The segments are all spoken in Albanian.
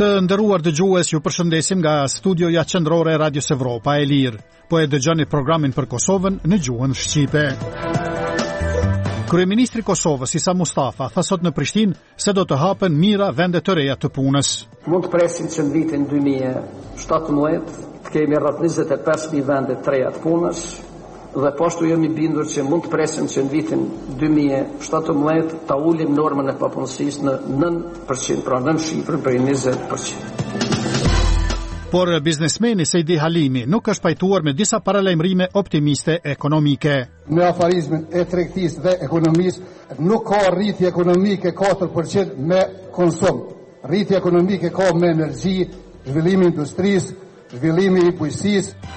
Të nderuar dëgjues, ju përshëndesim nga studioja qendrore e Radios Evropa e Lirë. Po e dëgjoni programin për Kosovën në gjuhën shqipe. Kryeministri i Kosovës Isa Mustafa tha sot në Prishtinë se do të hapen mira vende të reja të punës. Mund të presim që në vitin 2017 të kemi rreth 25.000 vende të reja të punës dhe poshtu jemi bindur që mund të presim që në vitin 2017 ta ulim normën e papunësisë në 9%, pra në shifrën për 20%. Por biznesmeni Sejdi Halimi nuk është pajtuar me disa paralajmërime optimiste ekonomike. Me afarizmin e tregtisë dhe ekonomisë nuk ka rritje ekonomike 4% me konsum. Rritje ekonomike ka me energji, zhvillimi i industrisë, zhvillimi i bujqësisë.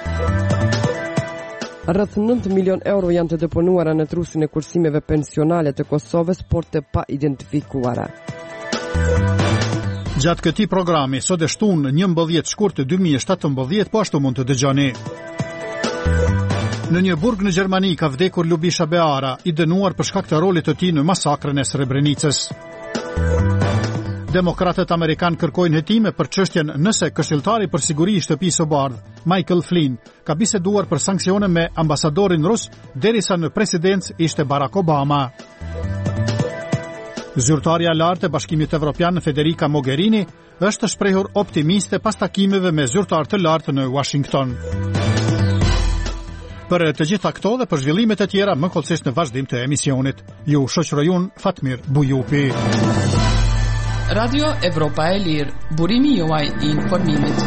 Rreth 9 milion euro janë të deponuara në trusin e kursimeve pensionale të Kosovës, por të pa identifikuara. Gjatë këtij programi, sot e shtunë 11 shkurt 2017, po ashtu mund të dëgjoni. Në një burg në Gjermani ka vdekur Lubisha Beara, i dënuar për shkak të rolit të tij në masakrën e Srebrenicës. Demokratët amerikanë kërkojnë hetime për çështjen nëse këshilltari për siguri i shtëpisë së bardhë, Michael Flynn, ka biseduar për sanksione me ambasadorin rus derisa në presidencë ishte Barack Obama. Zyrtarja lartë e Bashkimit Evropian Federica Mogherini është shprehur optimiste pas takimeve me zyrtar të lartë në Washington. Për të gjitha këto dhe për zhvillimet e tjera më kollësisht në vazhdim të emisionit. Ju shoqëroj unë Fatmir Bujupi. Radio Evropa e Lirë, burimi juaj i informimit.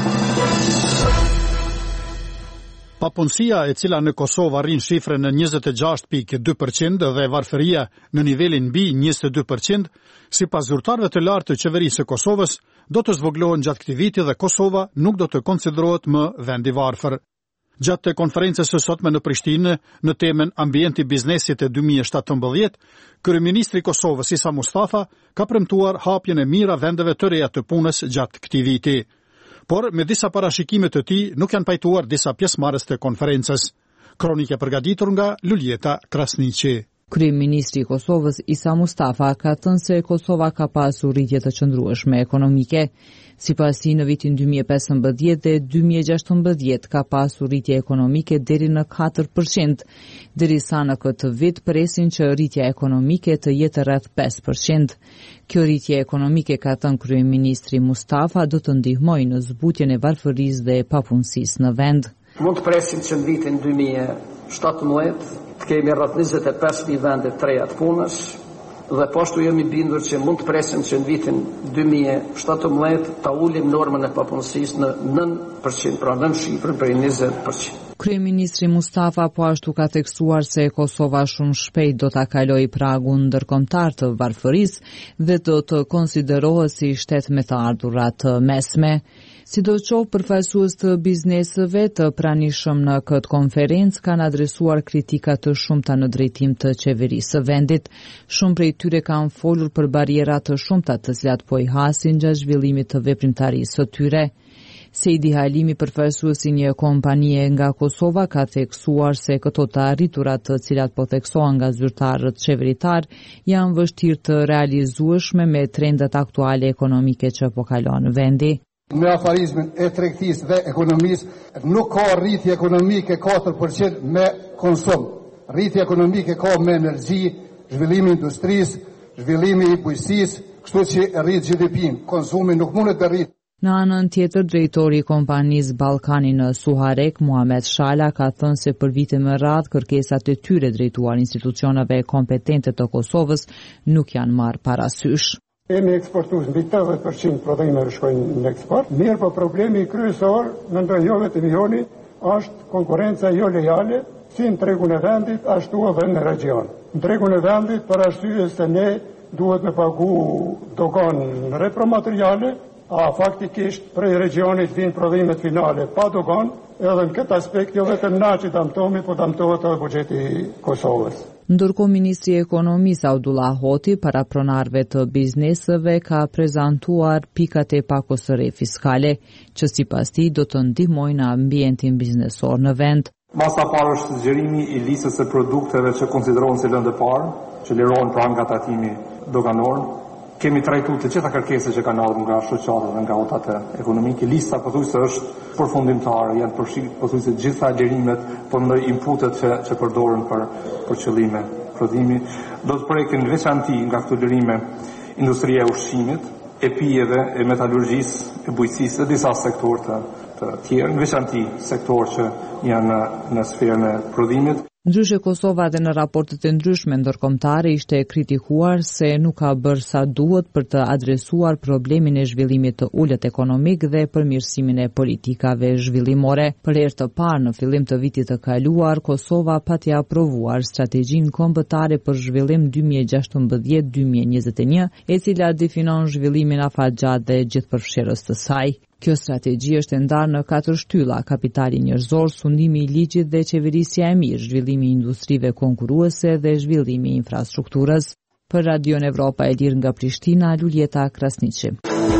Papunësia e cila në Kosovë arrin shifrën në 26.2% dhe varfëria në nivelin mbi 22%, sipas zyrtarëve të lartë të qeverisë së Kosovës, do të zvoglohen gjatë këtij viti dhe Kosova nuk do të konsiderohet më vend i varfër. Gjatë konferencës së sotme në Prishtinë në temën Ambienti biznesit e 2017, kryeministri i Kosovës Isa Mustafa ka premtuar hapjen e mira vendeve të reja të punës gjatë këtij viti. Por me disa parashikime të tij nuk janë pajtuar disa pjesëmarrës të konferencës. Kronikë e përgatitur nga Luljeta Krasniqi. Kryeministri i Kosovës Isa Mustafa ka thënë se Kosova ka pasur rritje të qëndrueshme ekonomike. Sipas tij në vitin 2015 dhe 2016 ka pasur rritje ekonomike deri në 4%, derisa në këtë vit presin që rritja ekonomike të jetë rreth 5%. Kjo rritje ekonomike, ka thënë kryeministri Mustafa, do të ndihmojë në zbutjen e varfërisë dhe papunësisë në vend. Mund të presim që në vitin 2017 të kemi rreth 25.000 vende të reja të punës dhe poshtu jemi bindur që mund të presim që në vitin 2017 ta ulim normën e papunësisë në 9%, pra në shifrën për 20%. Kryeministri Mustafa po ashtu ka theksuar se Kosova shumë shpejt do ta kalojë pragun ndërkombëtar të varfërisë dhe do të konsiderohet si shtet me të ardhurat të mesme. Sidoqoftë, përfaqësues të bizneseve të pranishëm në këtë konferencë kanë adresuar kritika të shumta në drejtim të qeverisë së vendit. Shumë prej tyre kanë folur për bariera të shumta të cilat po i hasin gjatë zhvillimit të veprimtarisë së tyre. Sejdi Halimi, përfaqësuesi një kompanie nga Kosova, ka theksuar se këto të arriturat të cilat po theksohen nga zyrtarët qeveritar janë vështirë të realizueshme me trendet aktuale ekonomike që po kalon vendi. Me afarizmin e tregtisë dhe ekonomisë nuk ka rritje ekonomike 4% me konsum. Rritje ekonomike ka me energji, zhvillimi i industrisë, zhvillimi i bujqësisë, kështu që rrit GDP-n, konsumi nuk mundet të rritë. Në anën tjetër, drejtori i kompanisë Ballkani në Suharek, Muhamet Shala, ka thënë se për vite më radh kërkesat e tyre drejtuar institucioneve kompetente të Kosovës nuk janë marrë parasysh. Kemi eksportuar mbi 80% prodhimeve shkojnë në eksport. Mirë, po problemi kryesor në ndonjëve të vihoni është konkurenca jo lojale, si në tregun e vendit, ashtu edhe në region. Në tregun e vendit, për arsye se ne duhet me pagu dogan në repromateriale, a faktikisht prej regionit vinë prodhimet finale pa dogan, edhe në këtë aspekt jo vetëm na që damtohemi, po damtohet edhe buxheti Kosovës. Ndërkohë, ministri i ekonomisë Abdullah Hoti para pronarëve të bizneseve ka prezantuar pikat e pakosëre fiskale, që sipas tij do të ndihmojnë në ambientin biznesor në vend. Masa parë është zgjerimi i listës së produkteve që konsiderohen si lëndë parë, që lirohen pra nga tatimi doganor. Kemi trajtuar të gjitha kërkesat që kanë ardhur nga shoqata dhe nga otat ekonomike. Lista pothuajse është përfundimtare, janë përfshirë pothuajse të gjitha lirimet, por në inputet që përdoren për qëllime prodhimi. Do të prekin veçanti nga këto lirime industria e ushqimit, e pijeve, e metalurgjisë, e bujqësisë dhe disa sektorë të tjerë, në veçanti sektor që janë në sferën e prodhimit. Ndryshe Kosova dhe në raportet e ndryshme ndërkombëtare ishte kritikuar se nuk ka bërë sa duhet për të adresuar problemin e zhvillimit të ulët ekonomik dhe përmirësimin e politikave zhvillimore. Për herë të parë në fillim të vitit të kaluar, Kosova pati aprovuar strategjinë kombëtare për zhvillim 2016-2021, e cila definon zhvillimin afatgjatë dhe gjithëpërfshirës të saj. Kjo strategji është ndarë në 4 shtylla: kapitali njerëzor, sundimi i ligjit dhe qeverisja e mirë, zhvillimi i industrive konkurruese dhe zhvillimi i infrastrukturës. Për Radion Evropa e Lirë nga Prishtina, Luljeta Krasniqi.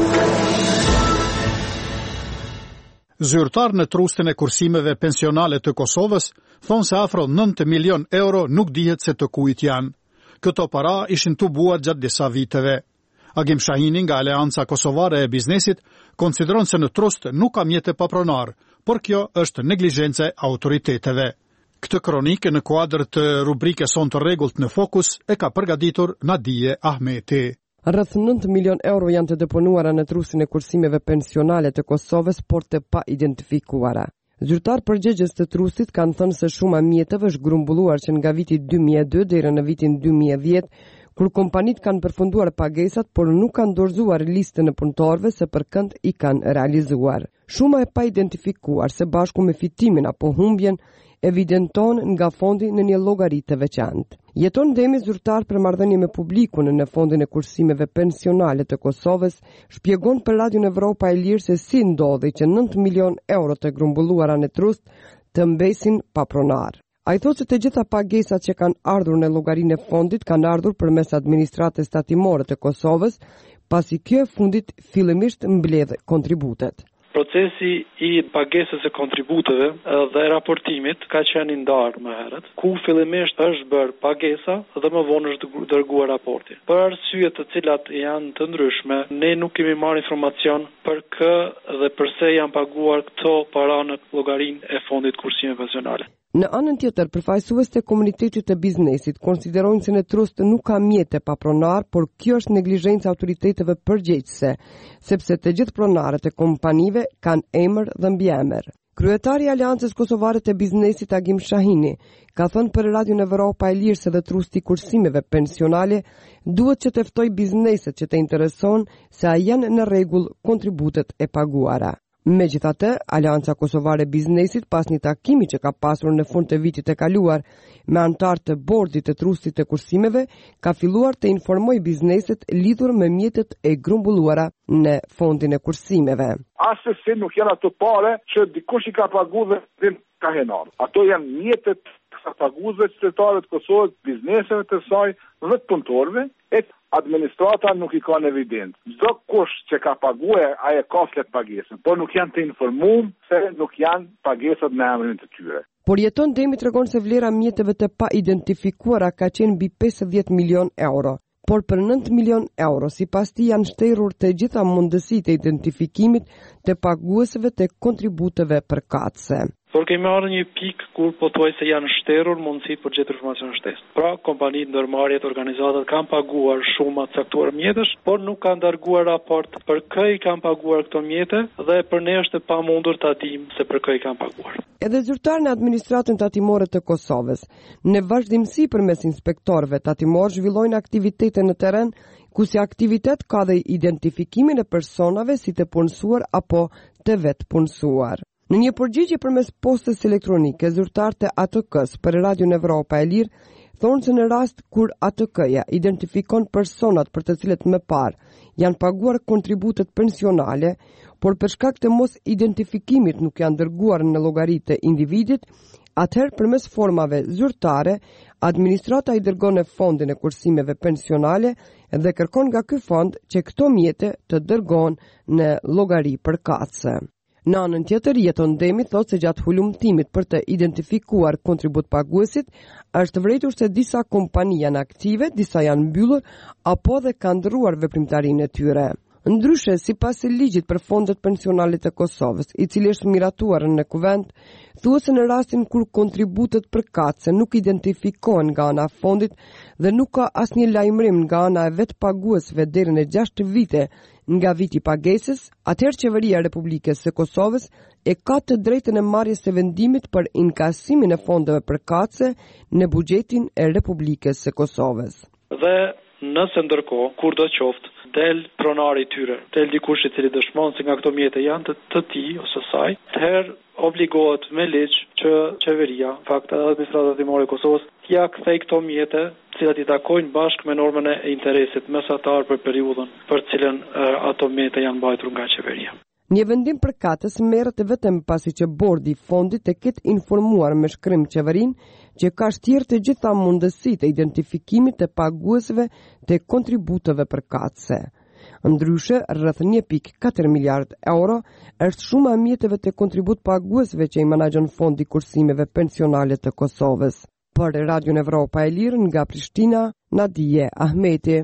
Zyrtar në trustin e kursimeve pensionale të Kosovës thonë se afro 9 milion euro nuk dihet se të kujt janë. Këto para ishin tubuar gjatë disa viteve. Agim Shahini nga Aleanca Kosovare e Biznesit konsideron se në trust nuk ka mjete papronar, por kjo është neglizhence autoriteteve. Këtë kronikë në kuadër të rubrike Son të rregullt në Fokus e ka përgatitur Nadije Ahmeti. Rreth 9 milion euro janë të deponuara në trusin e kursimeve pensionale të Kosovës, por të pa identifikuara. Zyrtar përgjegjës të trusit kanë thënë se shuma mjeteve është grumbulluar që nga viti 2002 deri në vitin 2010, kur kompanit kanë përfunduar pagesat, por nuk kanë dorëzuar listën e punëtorëve se për kënd i kanë realizuar. Shuma e pa identifikuar së bashku me fitimin apo humbjen evidenton nga fondi në një llogari të veçantë. Jeton Demi, zyrtar për marrëdhënie me publikun në fondin e kursimeve pensionale të Kosovës, shpjegon për Radion Evropa e Lirë se si ndodhi që 9 milion euro të grumbulluara në trust të mbesin papronar. A i thotë se të gjitha pagesat që kanë ardhur në llogarinë e fondit kanë ardhur përmes administratës tatimore të Kosovës, pasi kjo e fundit fillimisht mbledh kontributet. Procesi i pagesës e kontributeve dhe raportimit ka qenë ndarë më herët, ku fillimisht është bërë pagesa dhe më vonë është dërguar raporti. Për arsye të cilat janë të ndryshme, ne nuk kemi marrë informacion për kë dhe pse janë paguar këto para në llogarinë e fondit kursimeve pensionale. Në anën tjetër, përfaqësues të komunitetit të biznesit konsiderojnë se në trust nuk ka mjete papronar, por kjo është neglizhencë autoriteteve përgjegjëse, sepse të gjithë pronarët e kompanive kanë emër dhe mbiemër. Kryetari i Aleancës Kosovare të Biznesit Agim Shahini ka thënë për Radion Evropa e Lirë se dhe trusti kursimeve pensionale duhet që të ftoj bizneset që të intereson se a janë në rregull kontributet e paguara. Megjithatë, Aleanca Kosovare e Biznesit, pas një takimi që ka pasur në fund të vitit të kaluar me anëtarë të bordit të trustit të kursimeve, ka filluar të informojë bizneset lidhur me mjetet e grumbulluara në fondin e kursimeve. Asë se nuk janë ato pare që dikush i ka pagu dhe ka henar. Ato janë mjetet të paguesve qytetarëve të Kosovës, bizneseve të saj dhe të punëtorëve, e administrata nuk i ka në evident. Çdo kush që ka paguar ai ka flet pagesën, por nuk janë të informuar se nuk janë pagesat në emrin të tyre. Por Jeton Demi tregon se vlera mjeteve të pa identifikuara ka qenë mbi 50 milion euro. Por për 9 milion euro, sipas tij janë shterur të gjitha mundësitë e identifikimit të paguesve të kontributeve përkatëse. Por kemi marrë një pikë kur pothuajse janë shterur mundësitë për gjetur informacion shtesë. Pra, kompanitë, ndërmarrjet, organizatat kanë paguar shuma të caktuar mjetësh, por nuk kanë dërguar raport për kë i kanë paguar këto mjete dhe për ne është e pamundur ta dimë se për kë i kanë paguar. Edhe zyrtar në administratën tatimore të Kosovës, në vazhdimsi përmes inspektorëve tatimor zhvillojnë aktivitete në terren, ku si aktivitet ka dhe identifikimin e personave si të punësuar apo të vetë punësuar. Në një përgjigje përmes postës elektronike, zyrtarët e ATK-s për Radion Evropa e Lirë thonë se në rast kur ATK-ja identifikon personat për të cilët më parë janë paguar kontributet pensionale, por për shkak të mos identifikimit nuk janë dërguar në llogaritë e individit, atëherë përmes formave zyrtare, administrata i dërgon në fondin e kursimeve pensionale dhe kërkon nga ky fond që këto mjete të dërgohen në llogari përkatëse. Në anën tjetër, Jeton Demi thot se gjatë hulumtimit për të identifikuar kontribut paguesit, është vërejtur se disa kompani janë aktive, disa janë mbyllur, apo dhe kanë ndrruar veprimtarinë e tyre. Ndryshe, sipas ligjit për fondet pensionale të Kosovës, i cili është miratuar në kuvent, thuhet se në rastin kur kontributet përkatëse nuk identifikohen nga ana e fondit dhe nuk ka asnjë lajmërim nga ana e vet paguesve deri në 6 vite nga viti pagesës, atëherë Qeveria e Republikës së Kosovës e ka të drejtën e marrjes së vendimit për inkasimin e fondeve përkatëse në buxhetin e Republikës së Kosovës. Dhe nëse ndërkohë, kur do qoftë, del pronari i tyre, del dikush i cili dëshmon se nga këto mjete janë të tij ose saj, atëherë obligohet me ligj që qeveria, fakt edhe administrata hetimore e Kosovës, t'ia kthej këto mjete, të cilat i takojnë bashkë me normën e interesit mesatar për periudhën për cilën ato mjete janë mbajtur nga qeveria. Një vendim përkatës merret vetëm pasi që bordi i fondit të ketë informuar me shkrim qeverinë që ka shtrirë të gjitha mundësitë e identifikimit të paguesve të kontributeve përkatëse. Ndryshe, rreth 1.4 miliard euro është shuma e mjeteve të kontribut paguesve që i menaxhon Fondi i Kursimeve Pensionale të Kosovës. Për Radion Evropa e Lirë nga Prishtina, Nadije Ahmeti.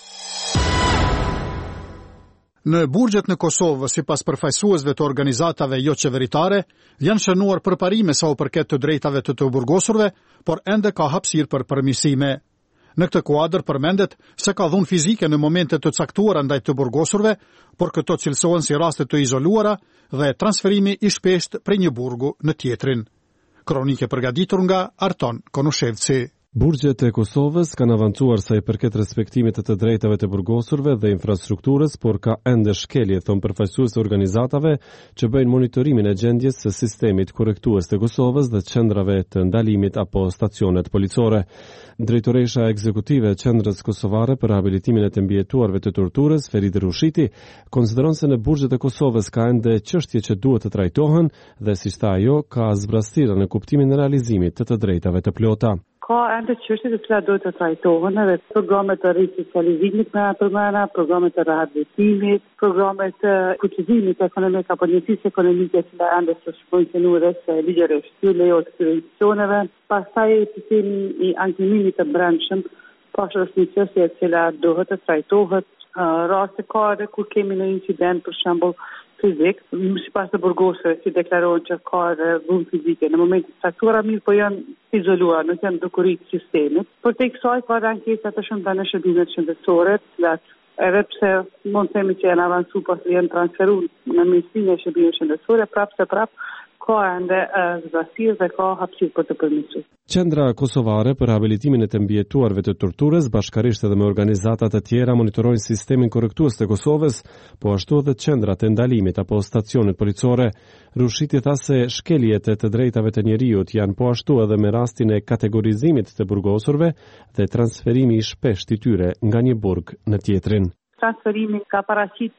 Në burgjet në Kosovë, sipas përfaqësuesve të organizatave jo qeveritare, janë shënuar përparime sa u përket të drejtave të burgosurve, por ende ka hapësirë për përmirësime. Në këtë kuadër përmendet se ka dhunë fizike në momente të caktuara ndaj të burgosurve, por këto cilësohen si raste të izoluara dhe transferimi i shpeshtë prej një burgu në tjetrin. Kronike përgatitur nga Arton Konushevci. Burgjet e Kosovës kanë avancuar sa i përket respektimit të drejtave të burgosurve dhe infrastrukturës, por ka ende shkelje, thon përfaqësues të organizatave që bëjnë monitorimin e gjendjes së sistemit korrektues të Kosovës dhe qendrave të ndalimit apo stacionet policore. Drejtoresha ekzekutive e Qendrës Kosovare për rehabilitimin e të mbijetuarve të torturës, Feridë Rushiti, konsideron se në burgjet e Kosovës ka ende çështje që duhet të trajtohen dhe siç tha ajo, ka zbrastira në kuptimin e realizimit të drejtave të plota. Ka ende çështje të cilat duhet të trajtohen edhe programe të risocializimit me përmana, programe të rehabilitimit, programe të kuqizimit ekonomik apo njësisë ekonomike që ende së funksionuar se ligjërisht ju lejohet këtyre institucioneve, pastaj sistemi i ankimimit të brendshëm, pashë është një çështje e cila duhet të trajtohet, raste ka edhe kur kemi në incident për shembull fizik, sipas të burgosëve që deklarohen që ka dhunë fizike në momentin e caktuar, mirë po janë izoluar, nuk janë dukurit sistemit. Por tek kësaj ka dhe ankesa të shumta në shërbimet shëndetësore, edhe pse mund të themi që janë avancuar pasi janë transferuar në Ministrinë e Shërbimeve Shëndetësore, prapë ka ende zbastirë dhe ka hapësirë për të përmirësuar. Qendra Kosovare për rehabilitimin e të mbijetuarve të torturës, bashkërisht edhe me organizata të tjera, monitorojnë sistemin korrektues të Kosovës, po ashtu edhe qendrat e ndalimit apo stacionet policore. Rushiti tha se shkeljet e të drejtave të njerëzit janë po ashtu edhe me rastin e kategorizimit të burgosurve dhe transferimi i shpeshtë i tyre nga një burg në tjetrin. Transferimi ka paraqit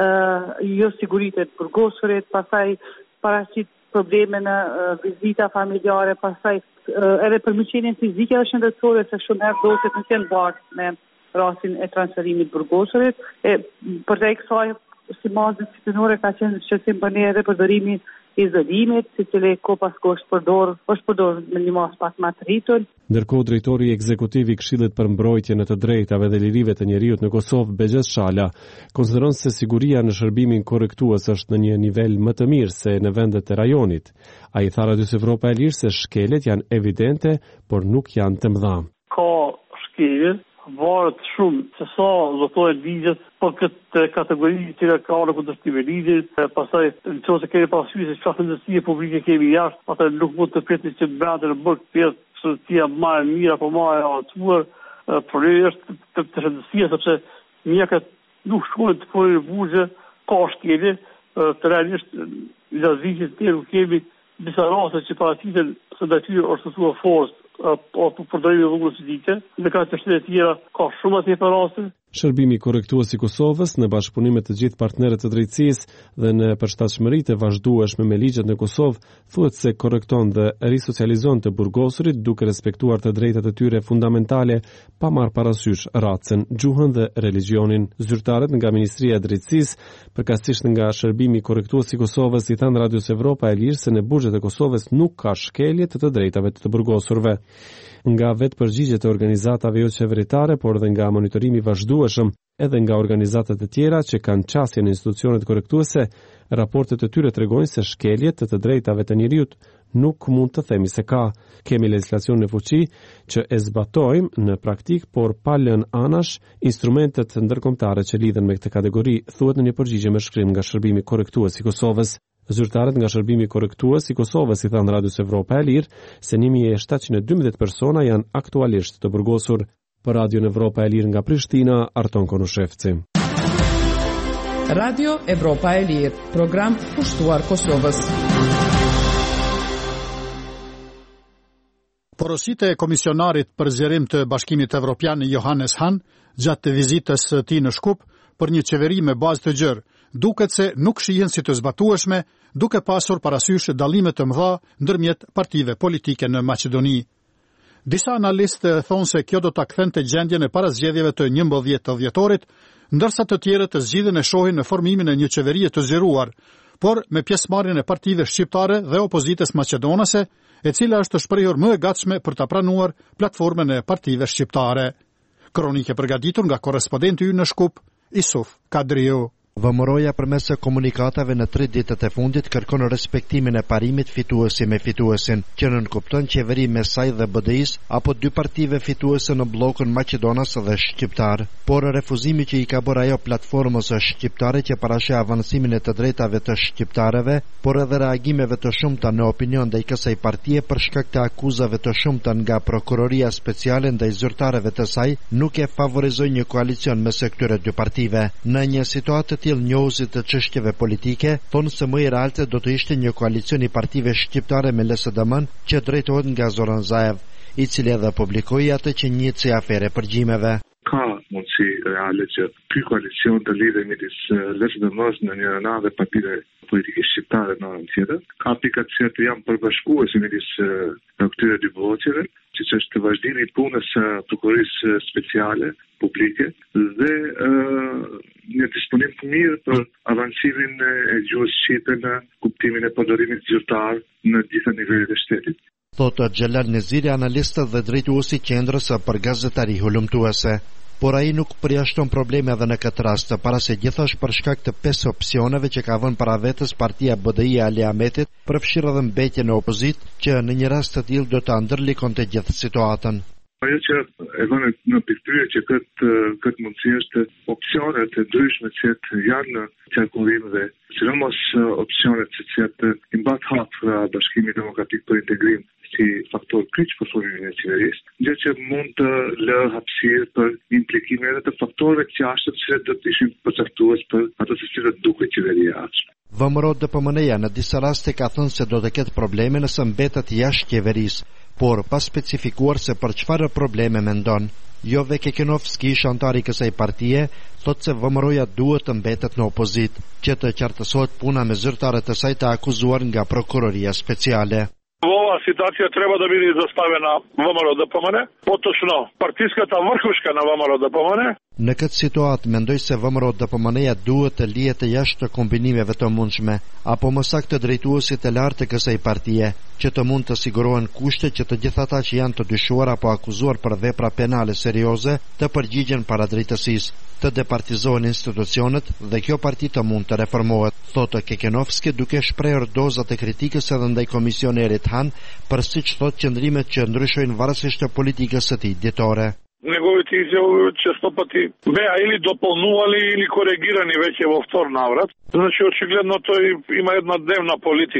jo siguritë të burgosurit, pastaj paraqit probleme në vizita familjare, pastaj edhe përmirësimin fizike dhe shëndetësore, se shumë herë doset nuk janë bashkë me rastin e transferimit burgosurit. Për te kësaj, si mazë disciplinore ka qenë shqetësim për ne edhe përdorimi i izolimit, si cili ko pas ko është përdor me një mas pak më të rritur. Ndërkohë drejtori ekzekutiv i Këshillit për mbrojtjen e të drejtave dhe lirive të njerëzit në Kosovë, Begjes Shala, konsideron se siguria në shërbimin korrektues është në një nivel më të mirë se në vendet e rajonit. Ai tha Radios Evropa e Lirë se shkeljet janë evidente, por nuk janë të mëdha. Ka shkelje, varet shumë se sa zotohet ligjet për këtë kategori që ka në kundërshtim me ligjit, pastaj nëse kemi parasysh se çfarë ndërsie publike kemi jashtë, atë nuk mund të pretë që brenda në burg pjesë shtëtia më e mirë apo më e atuar, por është të shëndetësia sepse mjekët nuk shkojnë të punojnë në burgje, ka shkelje, të realisht në vitet të nuk kemi disa raste që paraqiten se detyrë është të thua forcë apo përdorimi i rrugës fizike, në ka të shtetit tjera ka shumë atë raste. Shërbimi korrektues i Kosovës në bashkëpunim me të gjithë partnerët e drejtësisë dhe në përshtatshmëritë e vazhdueshme me ligjet në Kosovë, thuhet se korrekton dhe risocializon të burgosurit duke respektuar të drejtat e tyre fundamentale pa marrë parasysh racën, gjuhën dhe religionin. Zyrtarët nga Ministria e Drejtësisë, përkatësisht nga Shërbimi korrektues i Kosovës, i thanë Radios Evropa e Lirë se në buxhet e Kosovës nuk ka shkelje të drejtave të burgosurve. Nga vetë përgjigjet e organizatave jo qeveritare, por dhe nga monitorimi vazhdueshëm edhe nga organizatat e tjera që kanë qasje në institucionet korrektuese, raportet e tyre tregojnë se shkeljet të drejtave të njerëzit nuk mund të themi se ka. Kemi legjislacion në fuqi që e zbatojmë në praktik, por pa lënë anash instrumentet ndërkombëtare që lidhen me këtë kategori, thuhet në një përgjigje me shkrim nga Shërbimi korrektues i Kosovës. Zyrtarët nga Shërbimi korrektues i Kosovës i thanë Radios Evropa e Lirë se 1712 persona janë aktualisht të burgosur. Për Radion Evropa e Lirë nga Prishtina, Arton Konushevci. Radio Evropa e Lirë, program pushtuar Kosovës. Porositë e komisionarit për zgjerim të Bashkimit Evropian Johannes Hahn gjatë të vizitës së tij në Shkup për një qeveri me bazë të gjerë, duket se nuk shihen si të zbatueshme, duke pasur parasysh dallime të mëdha ndërmjet partive politike në Maqedoni. Disa analistë thonë se kjo do ta kthente gjendjen e parazgjedhjeve të 11 dhjetorit, ndërsa të tjerët të zgjidhen e shohin në formimin e një qeverie të zgjeruar, por me pjesëmarrjen e partive shqiptare dhe opozitës maqedonase, e cila është shprehur më e gatshme për ta pranuar platformën e partive shqiptare. Kronikë përgatitur nga korrespondenti ynë në Shkup, Isuf Kadriu. Vëmëroja përmes komunikatave në 3 ditët e fundit kërkon respektimin e parimit fituesi me fituesin, që nënkupton qeveri me saj dhe BDI-s apo 2 partive fituese në bllokun Maqedonas dhe shqiptar. Por refuzimi që i ka bërë ajo platformës shqiptare që parashë avancimin e të drejtave të shqiptarëve, por edhe reagimeve të shumta në opinion ndaj kësaj partie për shkak të akuzave të shumta nga prokuroria speciale ndaj zyrtarëve të saj, nuk e favorizoi një koalicion mes këtyre 2 partive. Në një situatë njohësit të çështjeve politike thonë se më i realte do të ishte një koalicion i partive shqiptare me LSDM që drejtohet nga Zoran Zaev, i cili edhe publikoi atë që njihet si afere përgjimeve. Ka mundësi reale që ky koalicion të lidhej midis LSDM-s në një anë dhe partive politike shqiptare në anën tjetër. Ka pikat që të janë përbashkuese midis këtyre 2 bloqeve, që është vazhdimi i punës së prokurorisë speciale publike dhe një disponim të mirë për avancimin e gjuhës shqipe në kuptimin e përdorimit zyrtar në gjitha nivelet e shtetit. Thotë Xhelal Neziri, analist dhe drejtuesi i qendrës për gazetari hulumtuese. Por ai nuk përjashton probleme edhe në këtë rast, para se gjithashtu për shkak të 5 opsioneve që ka vënë para vetes partia BDI e Ali Ahmetit, përfshirë edhe mbetjen në opozit, që në një rast të tillë do ta ndërlikonte gjithë situatën. Ajo që e vënë në pikëtyrje që këtë mundësi është opsionet e ndryshme që janë në qarkullim dhe sidomos opsionet që i mbat hapur Bashkimi Demokratik për Integrim si faktor kryq për formimin e qeverisë, gjë që mund të lë hapësirë për implikime edhe të faktorëve të jashtëm që do të ishin përcaktues për ato se cilët duket qeveria e ardhshme. VMRO DPMN-ja në disa raste ka thënë se do të ketë probleme nëse mbetet jashtë qeverisë, por pa specifikuar se për çfarë probleme mendon. Jove Kekenovski, antari i kësaj partie, thotë se VMRO-ja duhet të mbetet në opozit, që të qartësohet puna me zyrtarët e saj të akuzuar nga prokuroria speciale. Ova situacija treba da bude izostavljena VMRO DPMN, potočno partijskата vrhuška na VMRO DPMN. Në këtë situatë mendoj se VMRO DPMN-ja duhet të lihet jashtë të kombinimeve të mundshme, apo më saktë drejtuesit e lartë të kësaj partie, që të mund të sigurohen kushte që të gjithë ata që janë të dyshuar apo akuzuar për vepra penale serioze të përgjigjen para drejtësisë, të departizohen institucionet dhe kjo parti të mund të reformohet, thotë Kekenovski, duke shprehur dozat e kritikës edhe ndaj komisionerit Han, për siç thotë qëndrimet që ndryshojnë varësisht të politikës së tij dietore. Неговите изјави често пати беа или дополнували или коригирани веќе во втор наврат. Значи очигледно тој има една дневна политика.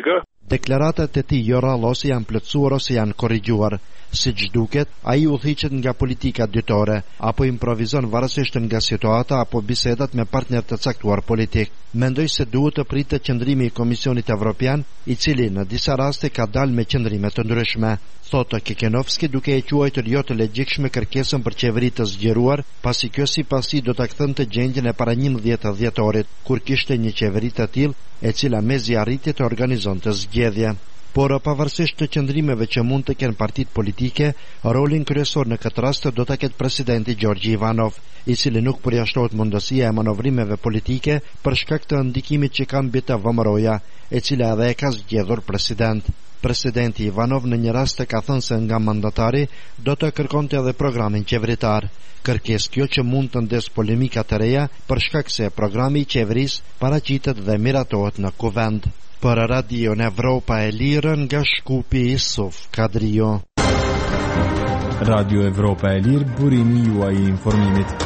Deklaratat e tij jo rrallë ose janë plotësuar ose janë korrigjuar. Siç duket, ai udhëhiqet nga politika dytore apo improvizon varësisht nga situata apo bisedat me partner të caktuar politik. Mendoj se duhet të pritet qëndrimi i Komisionit Evropian, i cili në disa raste ka dalë me qëndrime të ndryshme, thotë Kekenovski, duke e quajtur jo të logjikshme kërkesën për qeveri të zgjeruar, pasi kjo sipasi do ta kthonte gjendjen e para 11 dhjetorit, kur kishte një qeveri të tillë e cila mezi arriti të organizonte zgjedhje. Por pavarësisht të qëndrimeve që mund të kenë partitë politike, rolin kryesor në këtë rast do ta ketë presidenti Gjorgji Ivanov, i cili nuk përjashtohet mundësia e manovrimeve politike për shkak të ndikimit që ka mbi të VMRO-ja, e cila edhe e ka zgjedhur president. Presidenti Ivanov në një rast ka thënë se nga mandatari do të kërkonte edhe programin qeveritar. Kërkesë kjo që mund të ndes polemika të reja për shkak se programi i qeverisë paraqitet dhe miratohet në kuvend. Për Radio në Evropa e Lirë nga Shkupi Isuf Kadrio. Radio Evropa e Lirë, burimi juaj i informimit.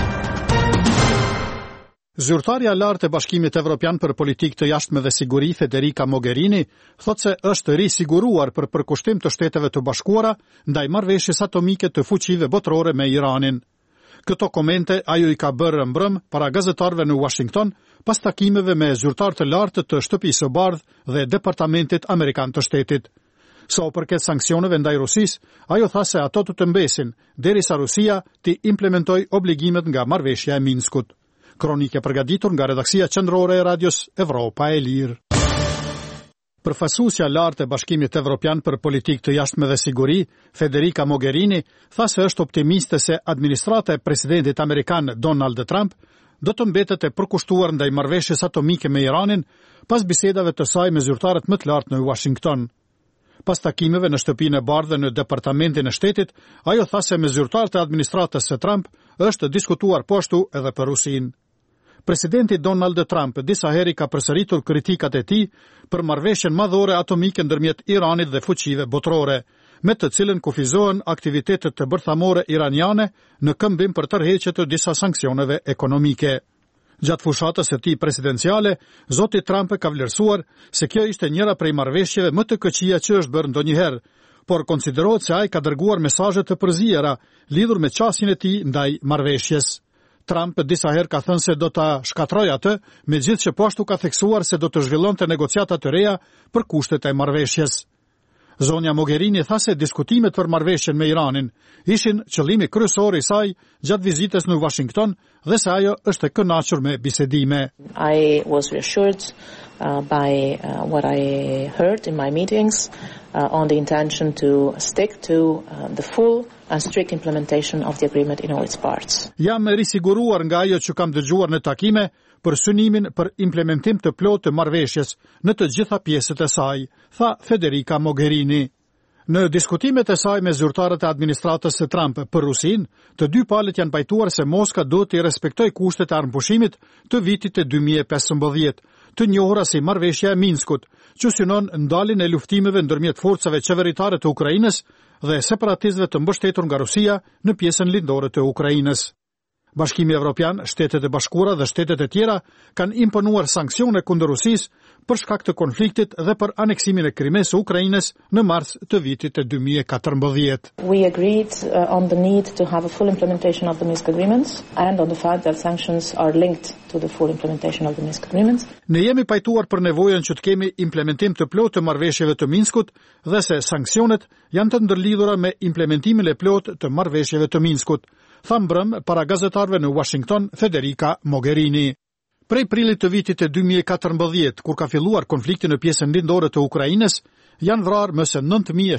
Zyrtarja lartë e Bashkimit Evropian për politikë të jashtme dhe siguri, Federica Mogherini, thotë se është risiguruar për përkushtim të Shteteve të Bashkuara ndaj marrëveshjes atomike të fuqive botërore me Iranin. Këto komente ajo i ka bërë mbrëm para gazetarëve në Washington pas takimeve me zyrtar të lartë të Shtëpisë së Bardhë dhe Departamentit Amerikan të Shtetit. Sa u përket sanksioneve ndaj Rusisë, ajo tha se ato të mbesin derisa Rusia të implementojë obligimet nga marrëveshja e Minskut. Kronike përgatitur nga redaksia qendrore e Radios Evropa e Lirë. Përfaqësuesja lartë e Bashkimit Evropian për politikë të jashtme dhe siguri, Federica Mogherini, tha se është optimiste se administrata e presidentit amerikan Donald Trump do të mbetet e përkushtuar ndaj marrëveshjes atomike me Iranin pas bisedave të saj me zyrtarët më të lartë në Washington. Pas takimeve në Shtëpinë e Bardhë dhe në Departamentin e Shtetit, ajo tha se me zyrtarët e administratës së Trump është diskutuar po ashtu edhe për Rusinë. Presidenti Donald Trump disa heri ka përsëritur kritikat e tij për marrëveshjen madhore atomike ndërmjet Iranit dhe fuqive botërore, me të cilën kufizohen aktivitetet të bërthamore iraniane në këmbim për tërheqje të disa sanksioneve ekonomike. Gjatë fushatës e tij presidenciale, zoti Trump ka vlerësuar se kjo ishte njëra prej marrëveshjeve më të këqija që është bërë ndonjëherë, por konsiderohet se ai ka dërguar mesazhe të përzijera lidhur me qasjen e tij ndaj marrëveshjes. Trump disa herë ka thënë se do ta shkatrojë atë, megjithëse që po ashtu ka theksuar se do të zhvillonte negociata të reja për kushtet e marrëveshjes. Zonja Mogherini tha se diskutimet për marrëveshjen me Iranin ishin qëllimi kryesor i saj gjatë vizitës në Washington dhe se ajo është e kënaqur me bisedime. I was reassured by what I heard in my meetings on the intention to stick to the full and strict implementation of the agreement in all its parts. Jam risiguruar nga ajo që kam dëgjuar në takime për synimin për implementim të plotë të marrëveshjes në të gjitha pjesët e saj, tha Federica Mogherini. Në diskutimet e saj me zyrtarët e administratës së Trump për Rusinë, të dy palët janë pajtuar se Moska duhet të respektojë kushtet e armëpushimit të vitit të 2015, të njohura si marrëveshja e Minskut, që synon ndaljen e luftimeve ndërmjet forcave qeveritare të Ukrainës dhe separatistëve të mbështetur nga Rusia në pjesën lindore të Ukrainës. Bashkimi Evropian, Shtetet e Bashkuara dhe shtetet e tjera kanë imponuar sanksione kundër Rusisë për shkak të konfliktit dhe për aneksimin e Krimes së Ukrainës në mars të vitit të 2014. We agreed on the need to have a full implementation of the Minsk agreements and on the fact that sanctions are linked to the full implementation of the Minsk agreements. Ne jemi pajtuar për nevojën që të kemi implementim të plotë të marrëveshjeve të Minskut dhe se sanksionet janë të ndërlidhura me implementimin e plotë të marrëveshjeve të Minskut, tha mbrëm para gazetarëve në Washington Federica Mogherini. Prej prillit të vitit të 2014, kur ka filluar konflikti në pjesën lindore të Ukrainës, janë vrarë më se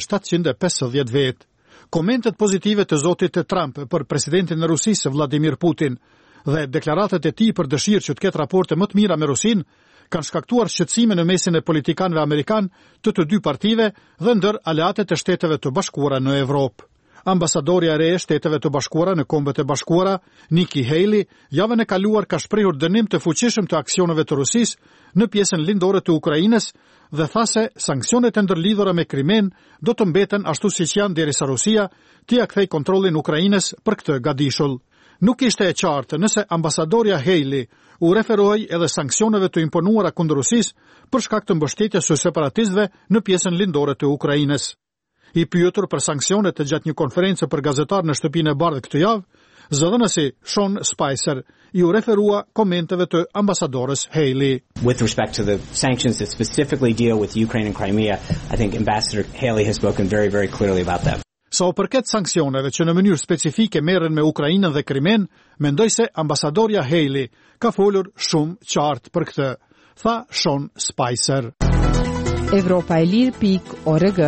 9750 vetë. Komentet pozitive të zotit Trump për presidentin e Rusisë Vladimir Putin dhe deklaratat e tij për dëshirë që të ketë raporte më të mira me Rusinë kanë shkaktuar shqetësime në mesin e politikanëve amerikan të dy partive dhe ndër aleatet e Shteteve të Bashkuara në Evropë. Ambasadori e re e Shteteve të Bashkuara në Kombet e Bashkuara, Nikki Haley, javën e kaluar ka shprehur dënim të fuqishëm të aksioneve të Rusisë në pjesën lindore të Ukrainës dhe tha se sanksionet e ndërlidhura me Krimen do të mbeten ashtu siç janë derisa Rusia t'i ia kthejë kontrollin Ukrainës për këtë gadishull. Nuk ishte e qartë nëse ambasadorja Haley u referoi edhe sanksioneve të imponuara kundër Rusisë për shkak të mbështetjes së separatistëve në pjesën lindore të Ukrainës. I pyetur për sanksionet të gjatë një konferencë për gazetar në shtëpinë e bardhë këtë javë, zëdhënësi Sean Spicer I u referua komenteve të ambasadores Haley. With respect to the sanctions that specifically deal with Ukraine and Crimea, I think Ambassador Haley has spoken very, very clearly about them. Sa u përket sanksioneve që në mënyrë specifike merren me Ukrainën dhe Krimen, mendoj se ambasadorja Haley ka folur shumë qartë për këtë, tha Sean Spicer. Evropailir.org.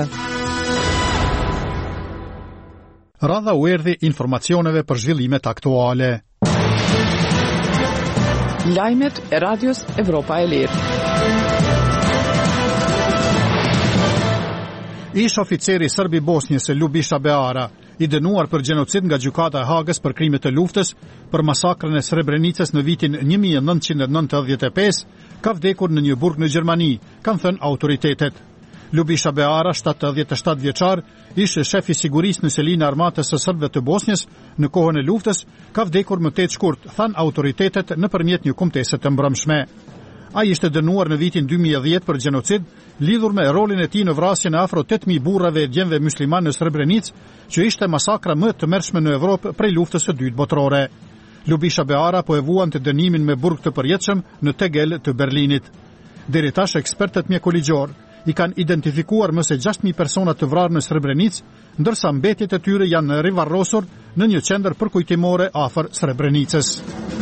Radha u erdhi informacioneve për zhvillimet aktuale. Lajmet e radios Evropa e Lirë. Ish oficeri serb I Bosnjës Ljubiša Beara, I dënuar për gjenocid nga gjykata e Hagës për krimet e luftës për masakrën e Srebrenicës në vitin 1995, ka vdekur në një burg në Gjermani, kanë thënë autoritetet. Ljubiša Beara, 77 vjeçar, ishte shef I sigurisë në selinë e armatës së serbëve të Bosnjës në kohën e luftës, ka vdekur më tej shkurt, than autoritetet nëpërmjet një kumtese të mbrëmshme. Ai ishte dënuar në vitin 2010 për gjenocid, lidhur me rolin e tij në vrasjen e afro 8000 burrave e djemve musliman në Srebrenicë, që ishte masakra më e tmerrshme në Evropë prej luftës së dytë botërore. Ljubiša Beara po e vuan të dënimin me burg të përjetshëm në Tegel të Berlinit. Deri tash ekspertët mjekoligjor I kanë identifikuar më se 6000 persona të vrarë në Srebrenicë, ndërsa mbetjet e tyre janë rivarrosur në një qendër përkujtimore afër Srebrenicës.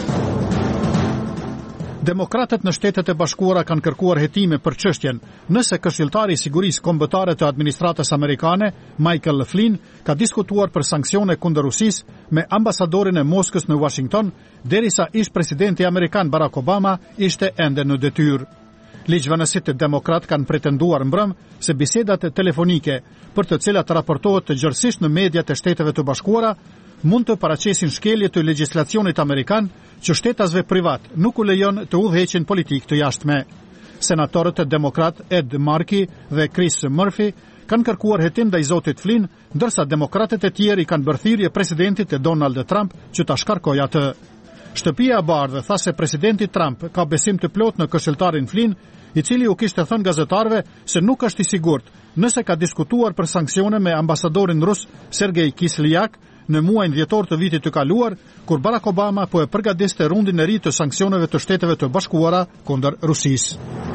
Demokratët në Shtetet e Bashkuara kanë kërkuar hetime për çështjen, nëse Këshilltari I Sigurisë Kombëtare të Administratës Amerikane, Michael Flynn, ka diskutuar për sanksione kundër Rusisë me ambasadorin e Moskës në Washington, derisa ish presidenti amerikan Barack Obama ishte ende në detyrë. Ligjvënësit demokrat kanë pretenduar mbrëm se bisedat telefonike, për të cilat raportohet të gjërësisht në mediat e Shteteve të Bashkuara, mund të paraqesin shkelje të legjislacionit amerikan që shtetasve privat nuk u lejon të udhëheqin politikë të jashtme. Senatorët demokrat Ed Markey dhe Chris Murphy kanë kërkuar hetim ndaj zotit Flynn, ndërsa demokratët e tjerë I kanë bërë thirrje presidentit Donald Trump që ta shkarkojë atë. Shtëpia e Bardhë tha se presidenti Trump ka besim të plot në këshilltarin Flynn, I cili u kishte thënë gazetarëve se nuk është I sigurt nëse ka diskutuar për sanksione me ambasadorin rus Sergej Kislyak në muajin dhjetor të vitit të kaluar, kur Barack Obama po e përgatiste rundin e ri të sanksioneve të Shteteve të Bashkuara kundër Rusisë.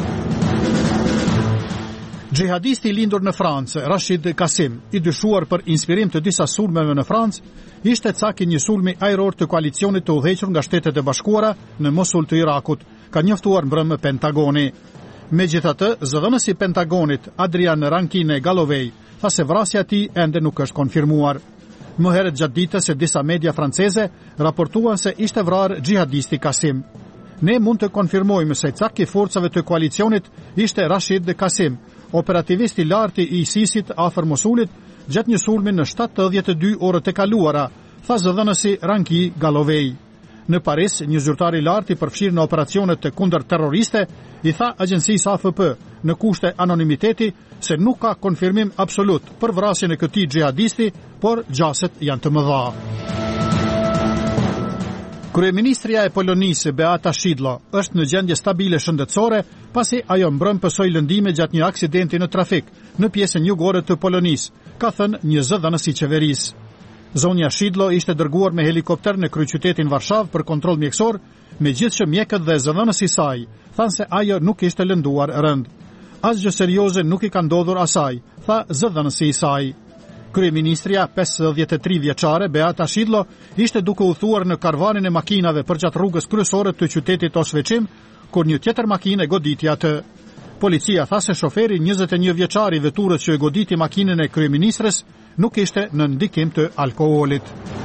Xhihadisti I lindur në Francë, Rashid Kasim, I dyshuar për inspirim të disa sulmeve në Francë, ishte caki një sulmi ajror të koalicionit të udhëhequr nga Shtetet e Bashkuara në Mosul të Irakut, ka njoftuar mbrëm Pentagoni. Megjithatë, zëdhënësi I Pentagonit, Adrian Rankine Galovej, tha se vrasja e tij ende nuk është konfirmuar. Më herët gjatë ditës se disa media franceze raportuan se ishte vrarë xhihadisti Kasim. Ne mund të konfirmojmë se caki I forcave të koalicionit ishte Rashid Kasim, operativist I lartë I ISIS-it afër Mosulit, gjatë një sulmi në 72 orët e kaluara, tha zëdhënësi Ranki Galovej. Në Paris, një zyrtar I lartë I përfshirë në operacionet të kundër terroriste, I tha agjencisë AFP në kushte anonimiteti se nuk ka konfirmim absolut për vrasjen e këtij xhihadisti, por gjaset janë të mëdha. Kryeministria e Polonisë Beata Szydło është në gjendje stabile shëndetësore pasi ajo mbrëm pësoi lëndime gjatë një aksidenti në trafik në pjesën jugore të Polonisë, ka thënë një zëdhënës I qeverisë. Zonja Szydło ishte dërguar me helikopter në kryeqytetin Varshavë për kontroll mjekësor, megjithëse mjekët dhe zëdhënësi I saj thanë se ajo nuk ishte lënduar rënd. Asgjë serioze nuk I ka ndodhur asaj, tha zëdhënësi I saj. Kryeministria 53 vjeçare Beata Szydło ishte duke u thuar në karvanin e makinave përgjatë rrugës kryesore të qytetit Osveçim, kur një tjetër makinë goditi atë. Policia tha se shoferi 21 vjeçar I veturës që e goditi makinën e kryeministres nuk ishte në ndikim të alkoolit.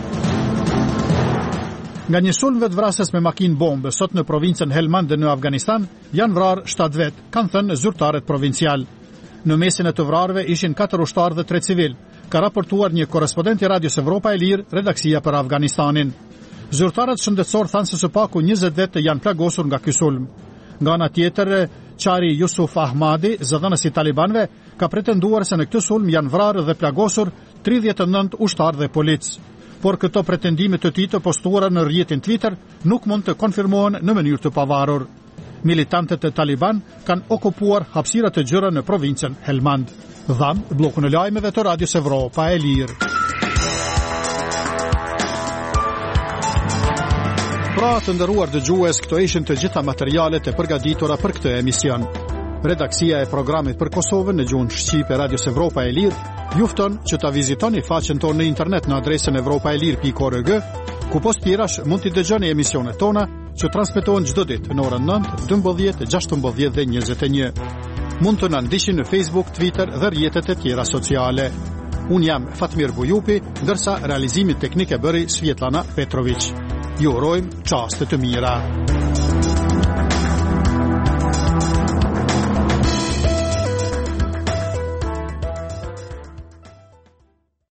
Nga një sulm vetvrasës me makinë bombë sot në provincën Helmand në Afganistan, janë vrarë 7 vet, kanë thënë zyrtarët provincial. Në mesin e të vrarëve ishin 4 ushtarë dhe 3 civil, ka raportuar një korrespondent I Radios Evropa e Lirë, redaksia për Afganistanin. Zyrtarët shëndetësor thanë se së paku 20 vet janë plagosur nga ky sulm. Nga ana tjetër, Qari Yusuf Ahmadi, zëdhënës I talibanëve, ka pretenduar se në këtë sulm janë vrarë dhe plagosur 39 ushtarë dhe polic. por këto pretendime të tij të postuara në rrjetin Twitter nuk mund të konfirmohen në mënyrë të pavarur. Militantët e Taliban kanë okupuar hapësira të gjëra në provincën Helmand. Dham, bllokun e lajmeve të Radios Evropa e Lirë. Pra të nderuar dëgjues, këto ishin të gjitha materialet e përgatitura për këtë emision. Redaksia e programit për Kosovën në gjuhën shqipe Radios Evropa e Lirë ju fton që ta vizitoni faqen tonë në internet në adresën evropaelir.org, ku post tjerash mund t'i dëgjoni emisionet tona që transmetohen çdo ditë në orën 9, 12, 16 dhe 21. Mund të na ndiqni në Facebook, Twitter dhe rrjetet e tjera sociale. Unë jam Fatmir Bujupi, ndërsa realizimin teknik e bëri Svjetlana Petrović. Ju urojmë çaste të mira.